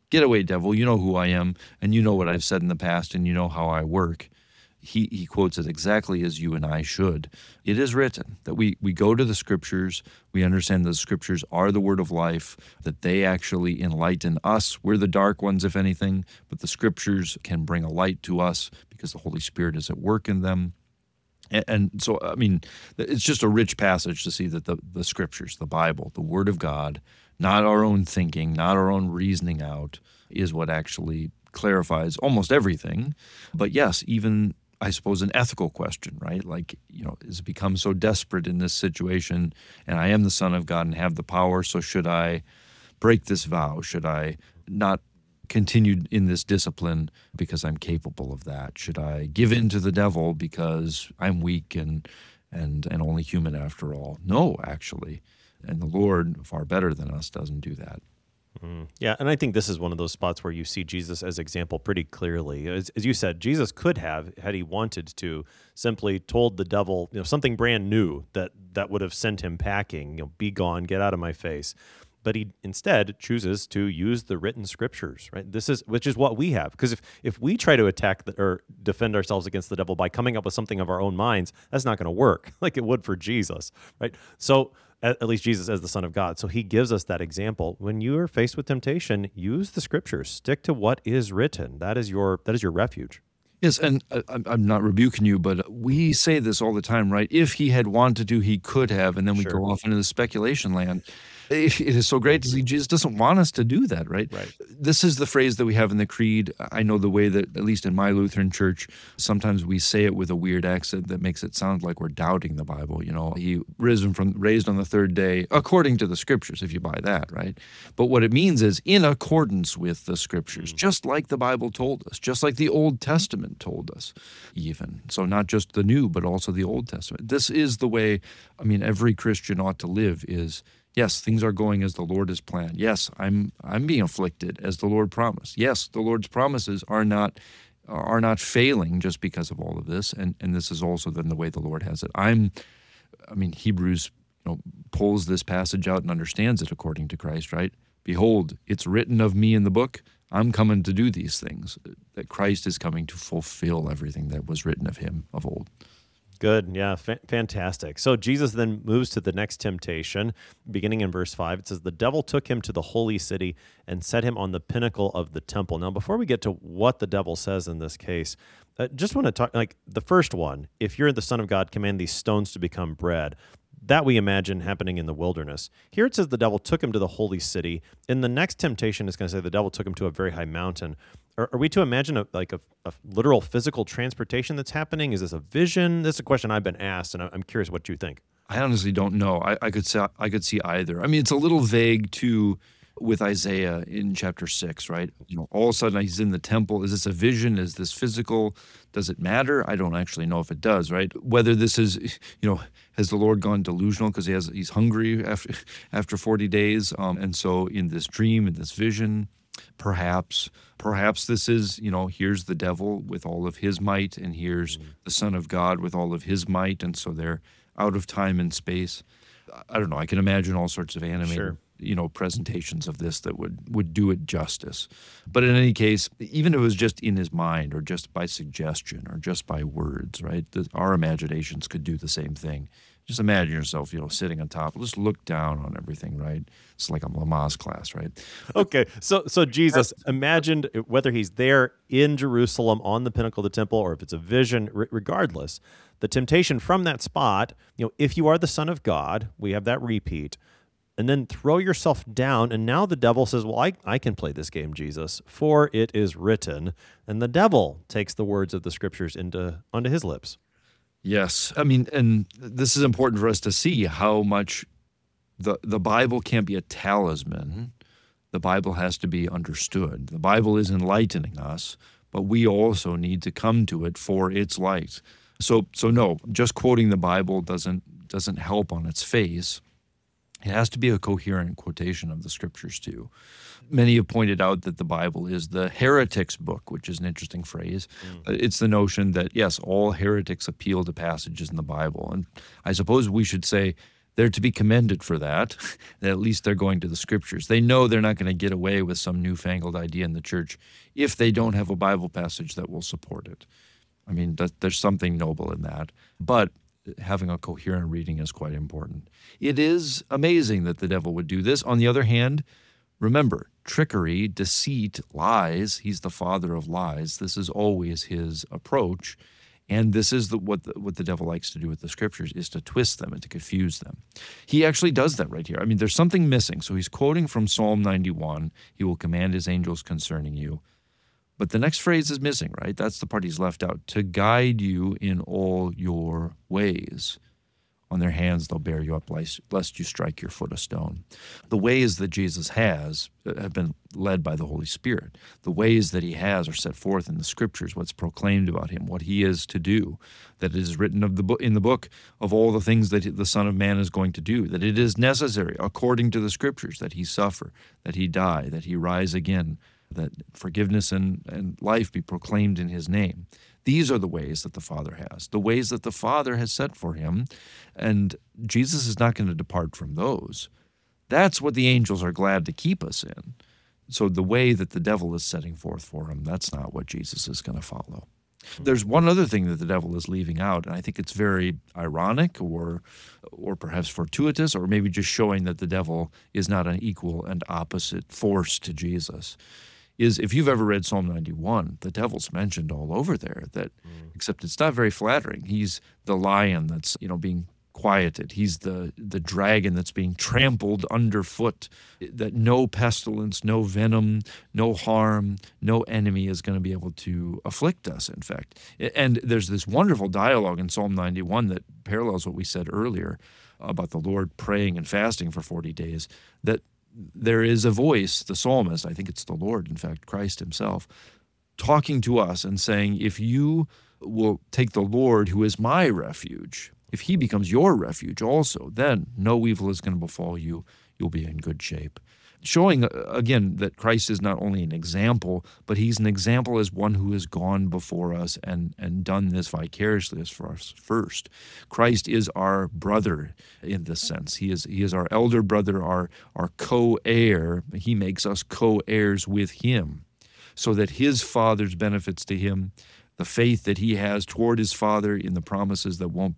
Get away, devil. You know who I am, and you know what I've said in the past, and you know how I work. He quotes it exactly as you and I should. It is written that we go to the Scriptures, we understand the Scriptures are the word of life, that they actually enlighten us. We're the dark ones, if anything, but the Scriptures can bring a light to us because the Holy Spirit is at work in them. And so, I mean, it's just a rich passage to see that the Scriptures, the Bible, the Word of God, not our own thinking, not our own reasoning out, is what actually clarifies almost everything. But yes, even, I suppose, an ethical question, right? Like, has it become so desperate in this situation, and I am the Son of God and have the power, so should I break this vow? Should I not continue in this discipline because I'm capable of that? Should I give in to the devil because I'm weak and only human after all? No, actually. And the Lord, far better than us, doesn't do that. Yeah, and I think this is one of those spots where you see Jesus as example pretty clearly. As you said, Jesus could have, had he wanted to, simply told the devil, something brand new that would have sent him packing, be gone, get out of my face. But he instead chooses to use the written Scriptures, right? Which is what we have. Because if we try to attack or defend ourselves against the devil by coming up with something of our own minds, that's not going to work like it would for Jesus, right? So at least Jesus as the Son of God. So he gives us that example. When you are faced with temptation, use the Scriptures. Stick to what is written. That is your refuge. Yes, and I'm not rebuking you, but we say this all the time, right? If he had wanted to, he could have, and then we go off into the speculation land. It is so great to see Jesus doesn't want us to do that, right? Right. This is the phrase that we have in the Creed. I know the way that, at least in my Lutheran church, sometimes we say it with a weird accent that makes it sound like we're doubting the Bible. He raised on the third day, according to the Scriptures, if you buy that, right? But what it means is in accordance with the Scriptures, just like the Bible told us, just like the Old Testament told us, even. So not just the New, but also the Old Testament. This is the way, every Christian ought to live is, yes, things are going as the Lord has planned. Yes, I'm being afflicted as the Lord promised. Yes, the Lord's promises are not failing just because of all of this, and this is also then the way the Lord has it. Hebrews pulls this passage out and understands it according to Christ, right? Behold, it's written of me in the book. I'm coming to do these things. That Christ is coming to fulfill everything that was written of him of old. Good. Yeah. Fantastic. So Jesus then moves to the next temptation, beginning in verse 5. It says, the devil took him to the holy city and set him on the pinnacle of the temple. Now, before we get to what the devil says in this case, just want to talk, like the first one, if you're the Son of God, command these stones to become bread. That we imagine happening in the wilderness. Here it says the devil took him to the holy city. In the next temptation, it's going to say the devil took him to a very high mountain. Are we to imagine a literal physical transportation that's happening? Is this a vision? This is a question I've been asked, and I'm curious what you think. I honestly don't know. I could see either. It's a little vague too with Isaiah in chapter 6, right? All of a sudden he's in the temple. Is this a vision? Is this physical? Does it matter? I don't actually know if it does, right? Whether this is, has the Lord gone delusional because he's hungry after 40 days, and so in this dream, in this vision, perhaps this is, here's the devil with all of his might, and here's the Son of God with all of his might, and so they're out of time and space. I don't know. I can imagine all sorts of animated, presentations of this that would do it justice. But in any case, even if it was just in his mind or just by suggestion or just by words, right? Our imaginations could do the same thing. Just imagine yourself, sitting on top. Just look down on everything, right? It's like a Lamaze class, right? Okay, so Jesus imagined whether he's there in Jerusalem on the pinnacle of the temple or if it's a vision, regardless, the temptation from that spot, if you are the Son of God, we have that repeat, and then throw yourself down, and now the devil says, well, I can play this game, Jesus, for it is written, and the devil takes the words of the Scriptures onto his lips. Yes. And this is important for us to see how much the Bible can't be a talisman. The Bible has to be understood. The Bible is enlightening us, but we also need to come to it for its light. So no, just quoting the Bible doesn't help on its face. It has to be a coherent quotation of the Scriptures too. Many have pointed out that the Bible is the heretic's book, which is an interesting phrase. It's the notion that, yes, all heretics appeal to passages in the Bible. And I suppose we should say They're to be commended for that. That at least they're going to the Scriptures. They know they're not going to get away with some newfangled idea in the church if they don't have a Bible passage that will support it. I mean, there's something noble in that. But having a coherent reading is quite important. It is amazing that the devil would do this. On the other hand, remember, trickery, deceit, lies, he's the father of lies. This is always his approach. And this is what the devil likes to do with the Scriptures, is to twist them and to confuse them. He actually does that right here. I mean, there's something missing. So he's quoting from Psalm 91, he will command his angels concerning you. But the next phrase is missing, right? That's the part he's left out. To guide you in all your ways. On their hands they'll bear you up, lest you strike your foot a stone. The ways that Jesus has have been led by the Holy Spirit. The ways that he has are set forth in the Scriptures, what's proclaimed about him, what he is to do, that it is written in the book of all the things that the Son of Man is going to do, that it is necessary, according to the Scriptures, that he suffer, that he die, that he rise again, that forgiveness and life be proclaimed in his name. These are the ways that the Father has, the ways that the Father has set for him, and Jesus is not going to depart from those. That's what the angels are glad to keep us in. So the way that the devil is setting forth for him, that's not what Jesus is going to follow. There's one other thing that the devil is leaving out, and I think it's very ironic or perhaps fortuitous, or maybe just showing that the devil is not an equal and opposite force to Jesus. Is if you've ever read Psalm 91, the devil's mentioned all over there, except it's not very flattering. He's the lion that's being quieted. He's the dragon that's being trampled underfoot, that no pestilence, no venom, no harm, no enemy is going to be able to afflict us, in fact. And there's this wonderful dialogue in Psalm 91 that parallels what we said earlier about the Lord praying and fasting for 40 days, that there is a voice, the psalmist, I think it's the Lord, in fact, Christ himself, talking to us and saying, if you will take the Lord, who is my refuge, if he becomes your refuge also, then no evil is going to befall you. You'll be in good shape. Showing, again, that Christ is not only an example, but he's an example as one who has gone before us and done this vicariously for us first. Christ is our brother in this sense. He is our elder brother, our co-heir. He makes us co-heirs with him, so that his Father's benefits to him, the faith that he has toward his Father in the promises that won't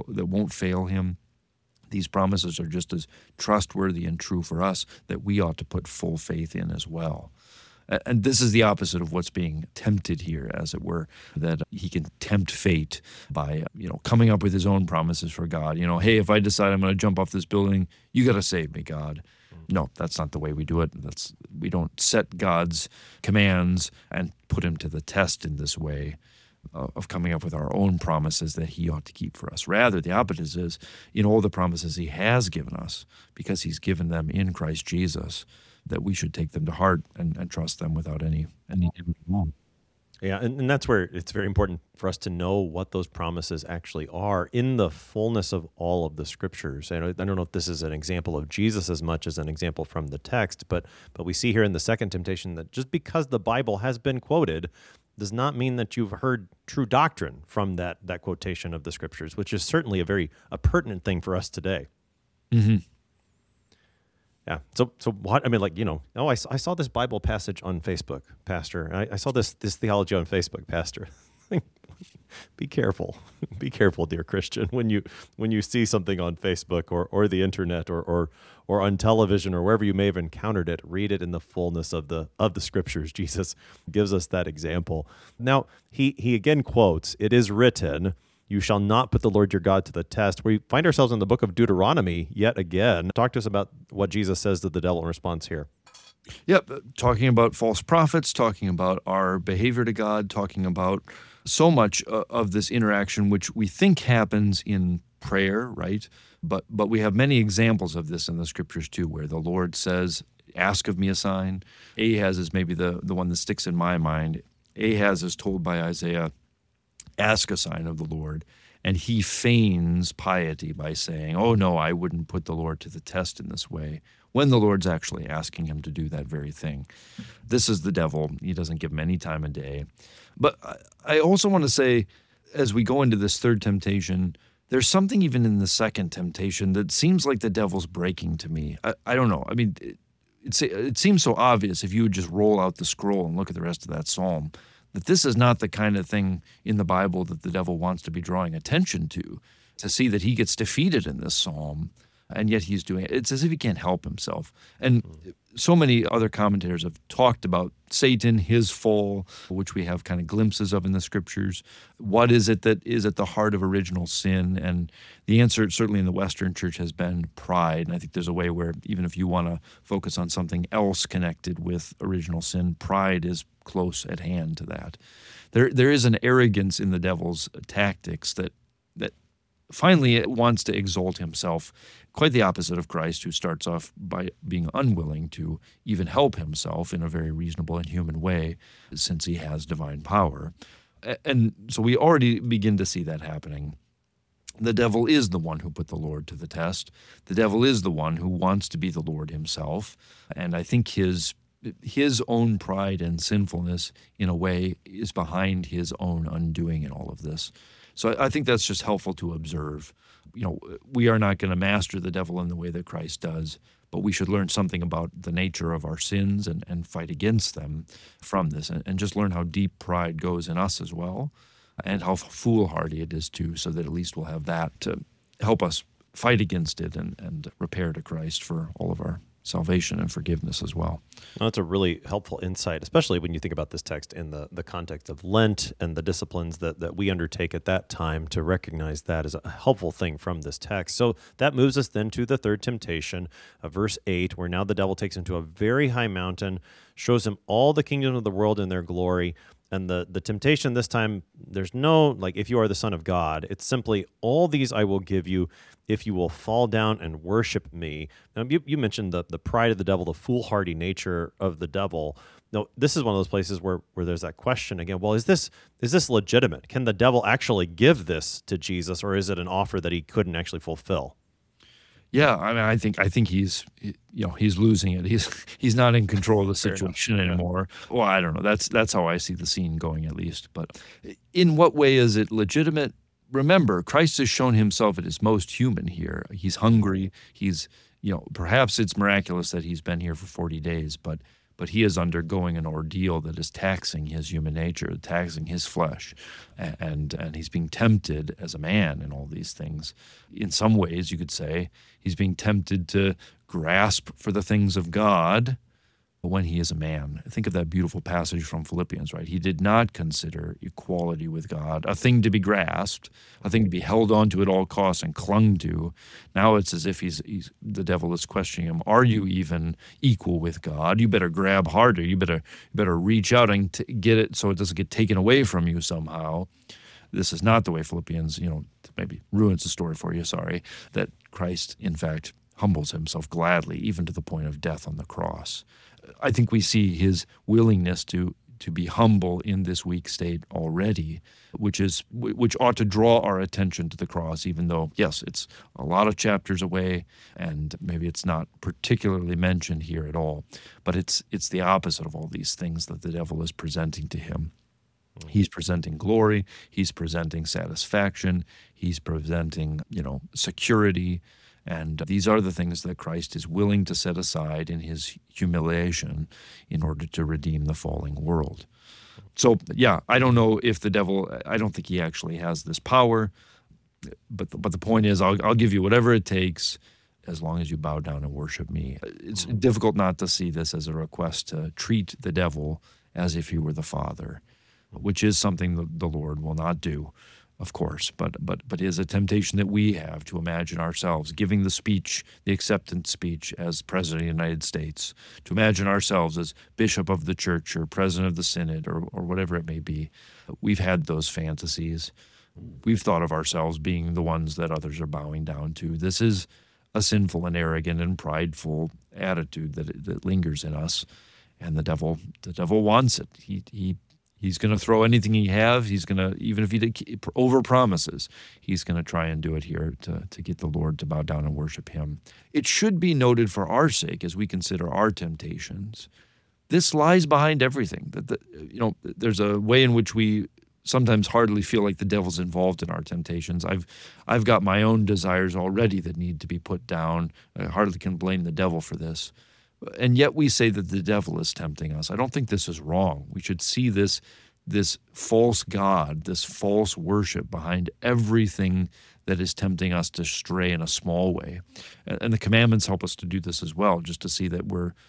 fail him, these promises are just as trustworthy and true for us that we ought to put full faith in as well. And this is the opposite of what's being tempted here, as it were, that he can tempt fate by, coming up with his own promises for God. Hey, if I decide I'm going to jump off this building, you got to save me, God. No, that's not the way we do it. We don't set God's commands and put him to the test in this way of coming up with our own promises that he ought to keep for us. Rather, the opposite is in all the promises he has given us, because he's given them in Christ Jesus, that we should take them to heart and trust them without any wrong. Yeah, and that's where it's very important for us to know what those promises actually are in the fullness of all of the Scriptures. And I don't know if this is an example of Jesus as much as an example from the text, but we see here in the second temptation that just because the Bible has been quoted does not mean that you've heard true doctrine from that quotation of the Scriptures, which is certainly a pertinent thing for us today. Mm-hmm. Yeah. So what? I mean, I saw this Bible passage on Facebook, Pastor. I saw this theology on Facebook, Pastor. Be careful. Be careful, dear Christian, when you see something on Facebook or the internet or on television or wherever you may have encountered it. Read it in the fullness of the Scriptures. Jesus gives us that example. Now, he again quotes, "It is written, you shall not put the Lord your God to the test." We find ourselves in the book of Deuteronomy yet again. Talk to us about what Jesus says to the devil in response here. Yep, talking about false prophets, talking about our behavior to God, talking about so much of this interaction which we think happens in prayer, right? But we have many examples of this in the Scriptures too, where the Lord says, ask of me a sign. Ahaz is maybe the one that sticks in my mind. Ahaz is told by Isaiah, ask a sign of the Lord. And he feigns piety by saying, oh no, I wouldn't put the Lord to the test in this way, when the Lord's actually asking him to do that very thing. This is the devil. He doesn't give him any time of day. But I also want to say, as we go into this third temptation, there's something even in the second temptation that seems like the devil's breaking to me. I don't know. I mean, it seems so obvious if you would just roll out the scroll and look at the rest of that psalm, that this is not the kind of thing in the Bible that the devil wants to be drawing attention to see that he gets defeated in this psalm, and yet he's doing it. It's as if he can't help himself. And so many other commentators have talked about Satan, his fall, which we have kind of glimpses of in the Scriptures. What is it that is at the heart of original sin? And the answer, certainly in the Western Church, has been pride. And I think there's a way where even if you want to focus on something else connected with original sin, pride is close at hand to that. There is an arrogance in the devil's tactics that finally it wants to exalt himself, quite the opposite of Christ, who starts off by being unwilling to even help himself in a very reasonable and human way, since he has divine power. And so we already begin to see that happening. The devil is the one who put the Lord to the test. The devil is the one who wants to be the Lord himself. And I think his own pride and sinfulness, in a way, is behind his own undoing in all of this. So I think that's just helpful to observe. We are not going to master the devil in the way that Christ does, but we should learn something about the nature of our sins and fight against them from this, and just learn how deep pride goes in us as well, and how foolhardy it is too, so that at least we'll have that to help us fight against it and repair to Christ for all of our salvation and forgiveness as well. Well, that's a really helpful insight, especially when you think about this text in the context of Lent and the disciplines that we undertake at that time, to recognize that as a helpful thing from this text. So that moves us then to the third temptation, verse 8, where now the devil takes him to a very high mountain, shows him all the kingdoms of the world in their glory. And the temptation this time, there's no, if you are the Son of God, it's simply, all these I will give you if you will fall down and worship me. Now, you mentioned the pride of the devil, the foolhardy nature of the devil. Now, this is one of those places where there's that question again, well, is this legitimate? Can the devil actually give this to Jesus, or is it an offer that he couldn't actually fulfill? Yeah, I mean, I think he's losing it. He's not in control of the situation anymore. Well, I don't know. That's how I see the scene going, at least. But in what way is it legitimate? Remember, Christ has shown himself at his most human here. He's hungry. He's, perhaps it's miraculous that he's been here for 40 days, but he is undergoing an ordeal that is taxing his human nature, taxing his flesh, and he's being tempted as a man in all these things. In some ways, you could say, he's being tempted to grasp for the things of God when he is a man. Think of that beautiful passage from Philippians, right? He did not consider equality with God a thing to be grasped, a thing to be held on to at all costs and clung to. Now it's as if the devil is questioning him. Are you even equal with God? You better grab harder. You better reach out and get it so it doesn't get taken away from you somehow. This is not the way Philippians, maybe ruins the story for you, that Christ, in fact, humbles himself gladly, even to the point of death on the cross. I think we see his willingness to be humble in this weak state already, which ought to draw our attention to the cross, even though, yes, it's a lot of chapters away, and maybe it's not particularly mentioned here at all. But it's the opposite of all these things that the devil is presenting to him. He's presenting glory, he's presenting satisfaction, he's presenting, security. And these are the things that Christ is willing to set aside in his humiliation in order to redeem the falling world. So, yeah, I don't know if the devil, I don't think he actually has this power, but the point is, I'll give you whatever it takes as long as you bow down and worship me. It's difficult not to see this as a request to treat the devil as if he were the Father, which is something the Lord will not do, of course, but is a temptation that we have to imagine ourselves giving the speech, the acceptance speech as President of the United States, to imagine ourselves as Bishop of the Church or President of the Synod or whatever it may be. We've had those fantasies. We've thought of ourselves being the ones that others are bowing down to. This is a sinful and arrogant and prideful attitude that lingers in us, and the devil wants it. He's going to throw anything he has. He's going to, even if he overpromises, he's going to try and do it here to get the Lord to bow down and worship him. It should be noted for our sake as we consider our temptations. This lies behind everything. There's a way in which we sometimes hardly feel like the devil's involved in our temptations. I've got my own desires already that need to be put down. I hardly can blame the devil for this. And yet we say that the devil is tempting us. I don't think this is wrong. We should see this false god, this false worship behind everything that is tempting us to stray in a small way. And the commandments help us to do this as well, just to see that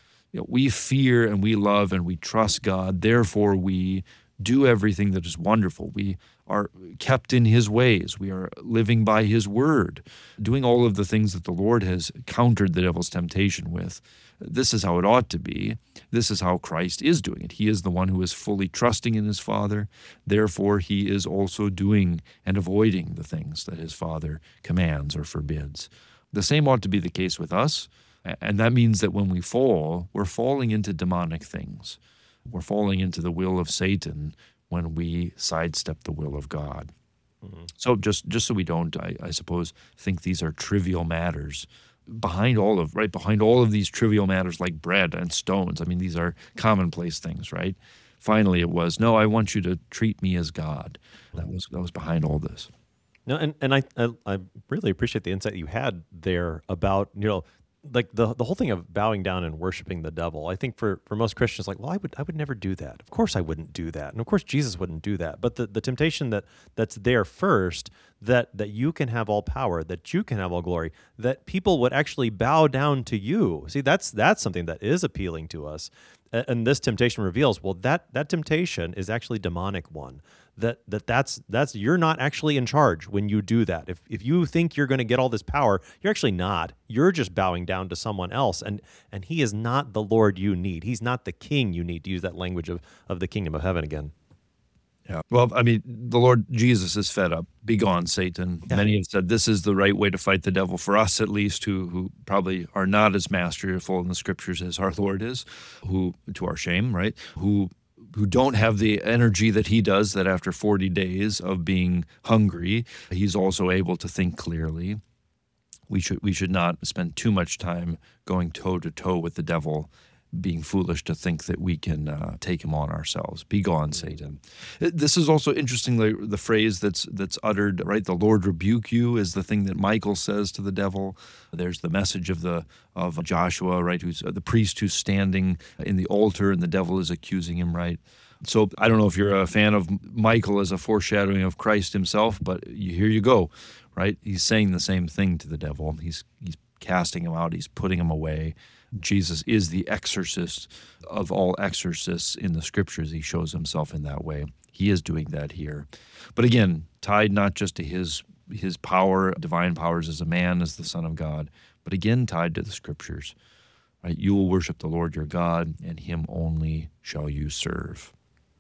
we fear and we love and we trust God. Therefore, we do everything that is wonderful. We are kept in his ways. We are living by his word, doing all of the things that the Lord has countered the devil's temptation with. This is how it ought to be. This is how Christ is doing it. He is the one who is fully trusting in his Father. Therefore, he is also doing and avoiding the things that his Father commands or forbids. The same ought to be the case with us, and that means that when we fall, we're falling into demonic things. We're falling into the will of Satan when we sidestep the will of God. Mm-hmm. So just so we don't, I suppose, think these are trivial matters. Behind all of these trivial matters like bread and stones, I mean, these are commonplace things, right? Finally, it was, no, I want you to treat me as God. That was behind all this. No, and I really appreciate the insight you had there about, like the whole thing of bowing down and worshiping the devil. I think for most Christians, like, well, I would never do that. Of course I wouldn't do that. And of course Jesus wouldn't do that. But the temptation that's there first, that you can have all power, that you can have all glory, that people would actually bow down to you. See, that's something that is appealing to us. And this temptation reveals, well, that temptation is actually a demonic one. That's you're not actually in charge when you do that. If you think you're going to get all this power, you're actually not. You're just bowing down to someone else, and he is not the Lord you need. He's not the king you need, to use that language of the kingdom of heaven again. Yeah. Well, I mean, the Lord Jesus is fed up. Begone, Satan. Yeah. Many have said this is the right way to fight the devil, for us at least, who probably are not as masterful in the scriptures as our Lord is, who, to our shame, right, who don't have the energy that he does, that after 40 days of being hungry, he's also able to think clearly. We should not spend too much time going toe-to-toe with the devil, being foolish to think that we can take him on ourselves. Begone, Satan. This is also interestingly the phrase that's uttered, right? The Lord rebuke you is the thing that Michael says to the devil. There's the message of Joshua, right? Who's the priest who's standing in the altar, and the devil is accusing him, right? So I don't know if you're a fan of Michael as a foreshadowing of Christ himself, but here you go, right? He's saying the same thing to the devil. He's casting him out. He's putting him away. Jesus is the exorcist of all exorcists in the scriptures. He shows himself in that way. He is doing that here. But again, tied not just to his power, divine powers as a man, as the Son of God, but again tied to the scriptures. Right? You will worship the Lord your God, and him only shall you serve.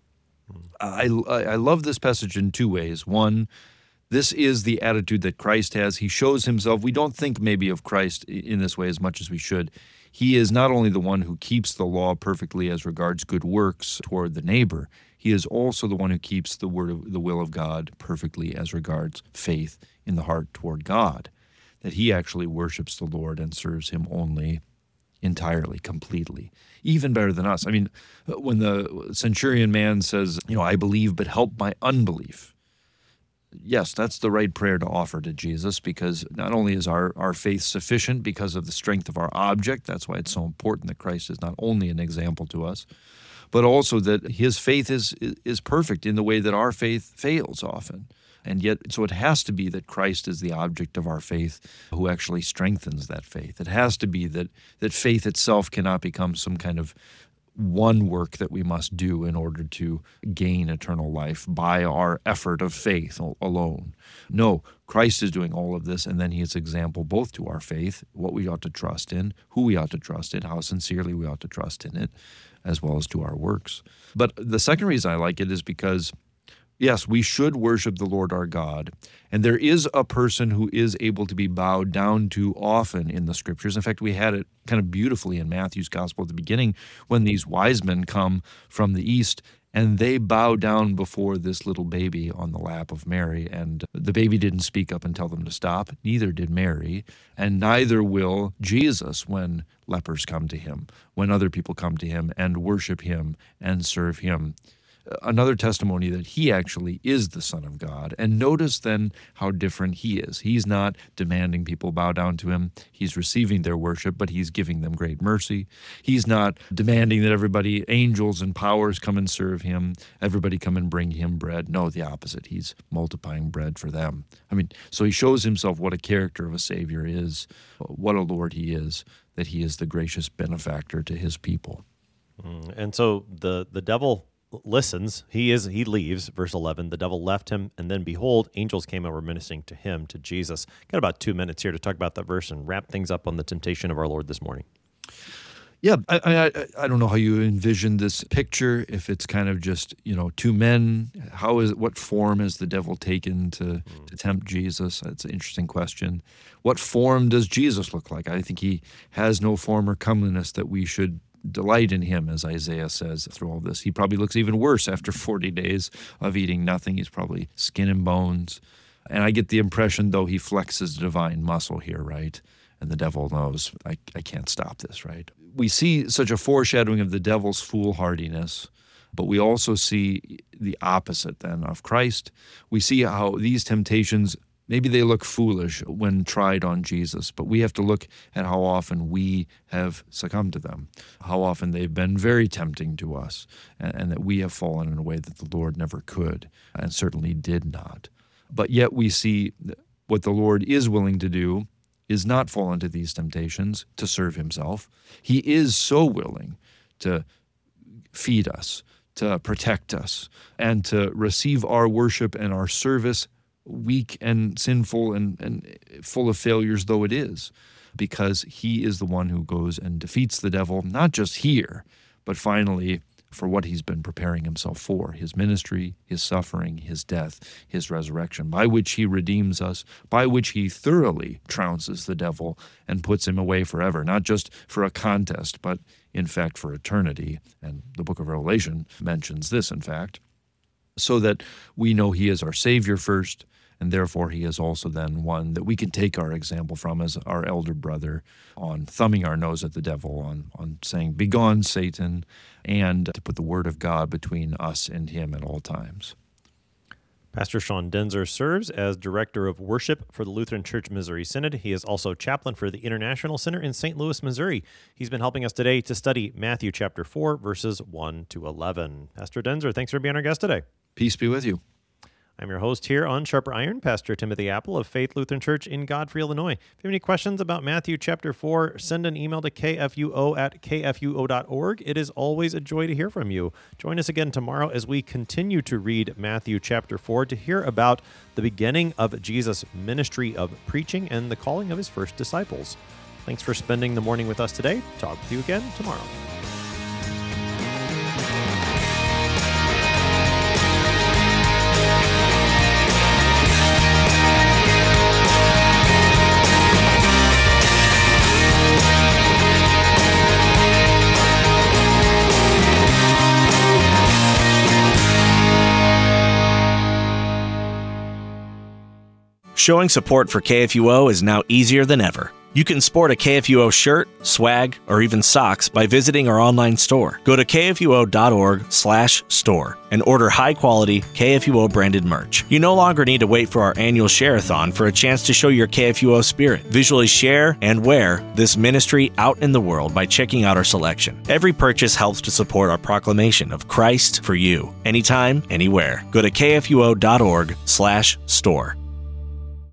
I love this passage in two ways. One, this is the attitude that Christ has. He shows himself. We don't think maybe of Christ in this way as much as we should. He is not only the one who keeps the law perfectly as regards good works toward the neighbor, he is also the one who keeps the will of God perfectly as regards faith in the heart toward God, that he actually worships the Lord and serves him only entirely, completely, even better than us. I mean, when the centurion man says, I believe, but help my unbelief. Yes, that's the right prayer to offer to Jesus, because not only is our faith sufficient because of the strength of our object, that's why it's so important that Christ is not only an example to us, but also that his faith is perfect in the way that our faith fails often. And yet, so it has to be that Christ is the object of our faith who actually strengthens that faith. It has to be that faith itself cannot become some kind of one work that we must do in order to gain eternal life by our effort of faith alone. No, Christ is doing all of this, and then he is example both to our faith, what we ought to trust in, who we ought to trust in, how sincerely we ought to trust in it, as well as to our works. But the second reason I like it is because, yes, we should worship the Lord our God, and there is a person who is able to be bowed down to often in the scriptures. In fact, we had it kind of beautifully in Matthew's gospel at the beginning when these wise men come from the east and they bow down before this little baby on the lap of Mary, and the baby didn't speak up and tell them to stop, neither did Mary, and neither will Jesus when lepers come to him, when other people come to him and worship him and serve him. another testimony that he actually is the Son of God. And notice then how different he is. He's not demanding people bow down to him. He's receiving their worship, but he's giving them great mercy. He's not demanding that everybody, angels and powers, come and serve him, everybody come and bring him bread. No, the opposite. He's multiplying bread for them. So he shows himself what a character of a Savior is, what a Lord he is, that he is the gracious benefactor to his people. And so the devil listens. He leaves, verse 11. The devil left him, and then behold, angels came and were ministering to him, to Jesus. Got about 2 minutes here to talk about that verse and wrap things up on the temptation of our Lord this morning. Yeah, I don't know how you envision this picture, if it's kind of just, two men. What form has the devil taken to tempt Jesus? That's an interesting question. What form does Jesus look like? I think he has no form or comeliness that we should delight in him, as Isaiah says through all this. He probably looks even worse after 40 days of eating nothing. He's probably skin and bones. And I get the impression, though, he flexes divine muscle here, right? And the devil knows, I can't stop this, right? We see such a foreshadowing of the devil's foolhardiness, but we also see the opposite then of Christ. We see how these temptations, maybe they look foolish when tried on Jesus, but we have to look at how often we have succumbed to them, how often they've been very tempting to us, and that we have fallen in a way that the Lord never could and certainly did not. But yet we see what the Lord is willing to do is not fall into these temptations to serve himself. He is so willing to feed us, to protect us, and to receive our worship and our service, weak and sinful and full of failures though it is, because he is the one who goes and defeats the devil, not just here, but finally for what he's been preparing himself for, his ministry, his suffering, his death, his resurrection, by which he redeems us, by which he thoroughly trounces the devil and puts him away forever, not just for a contest, but in fact for eternity. And the book of Revelation mentions this, in fact, so that we know he is our Savior first, and therefore he is also then one that we can take our example from as our elder brother on thumbing our nose at the devil, on saying, "Begone, Satan," and to put the word of God between us and him at all times. Pastor Sean Denzer serves as Director of Worship for the Lutheran Church Missouri Synod. He is also chaplain for the International Center in St. Louis, Missouri. He's been helping us today to study Matthew chapter 4, verses 1 to 11. Pastor Denzer, thanks for being our guest today. Peace be with you. I'm your host here on Sharper Iron, Pastor Timothy Apple of Faith Lutheran Church in Godfrey, Illinois. If you have any questions about Matthew chapter 4, send an email to kfuo@kfuo.org. It is always a joy to hear from you. Join us again tomorrow as we continue to read Matthew chapter 4 to hear about the beginning of Jesus' ministry of preaching and the calling of his first disciples. Thanks for spending the morning with us today. Talk with you again tomorrow. Showing support for KFUO is now easier than ever. You can sport a KFUO shirt, swag, or even socks by visiting our online store. Go to kfuo.org/store and order high-quality KFUO-branded merch. You no longer need to wait for our annual share-a-thon for a chance to show your KFUO spirit. Visually share and wear this ministry out in the world by checking out our selection. Every purchase helps to support our proclamation of Christ for you, anytime, anywhere. Go to kfuo.org/store.